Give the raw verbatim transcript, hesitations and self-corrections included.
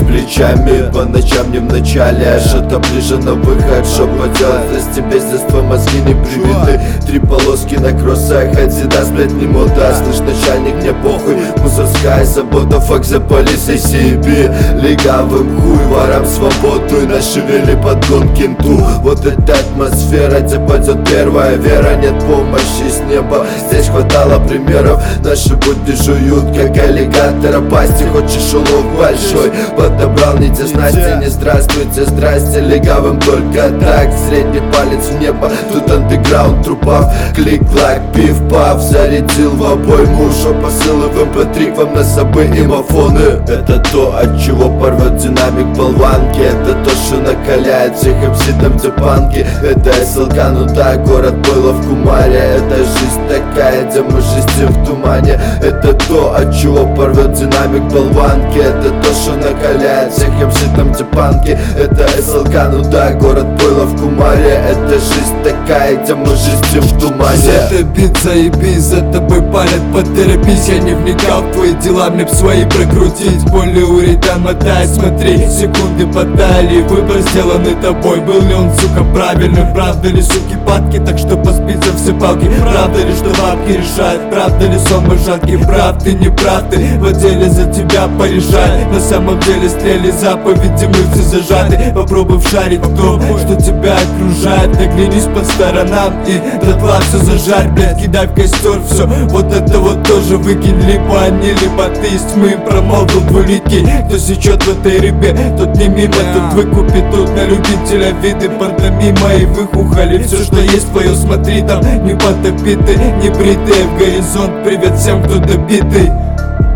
плечами. По ночам не в начале, а что-то ближе на выход. Что поделать, из тебя с детства мозги не привиты. Три полоски на кроссах, Адидас, блять, не мода. Слышь, начальник, мне похуй, мусорская свобода. Fuck the police, эй си би. Легавым хуй, ворам свободу и нашевели подгон кенту. Вот эта атмосфера, где пойдет первая вера. Нет помощи с неба, здесь хватало примеров. Наши будни жуют, как аллигатора пасти. Хочешь улов большой, подобрал не те снасти. Не здравствуйте, здрасте, легавым только так. Средний палец в небо, тут андеграунд трупав. Клик-клак, пив-пав, зарядил в обойму. Шо посылы в эм пэ три к вам на собой имофоны. Это то, от чего порвет динамик болванки. Это то, что накаляет всех эм си там, где панки. Это эс эл ка, ну да, город было в Кумаре. Это жизнь такая, где мы жизнь в тумане. Это то, от чего порвет динамик болванки. Это то, что накаляет всех эм си там, где панки. Это эс эл ка, ну да, город было в Кумаре. Это жизнь такая, где мы жизнь в тумане. Это бит, заебись, за тобой палят, поторопись. Я не вникал в твои дела, мне б свои прокрутить. Более уреда мотай, смотри, секунды по талии. Выбор сделанный тобой, был ли он, сука, правильным? Правда ли, суки, падки, так что поспить за все палки? Правда ли, что бабки решают? Правда ли, сон мой жаркий? Прав ты, не прав ты, в отделе за тебя порешай. На самом деле стрели заповеди, мы все зажаты. Попробуй вшарить в том, что тебя окружает. Наглянись по сторонам и дотла все зажарь, блядь, кидай в костер все. Вот это вот тоже выкинь, либо они, либо ты. Из тьмы промолвил двуликий, кто сечет в этой рыбе, тот не мимо, тот выкупит. Тут на любителя виды пантомима и выхухоли. Все, что есть твое, смотри, там не потопиты, не бритые в горизонт. Привет всем, кто добитый.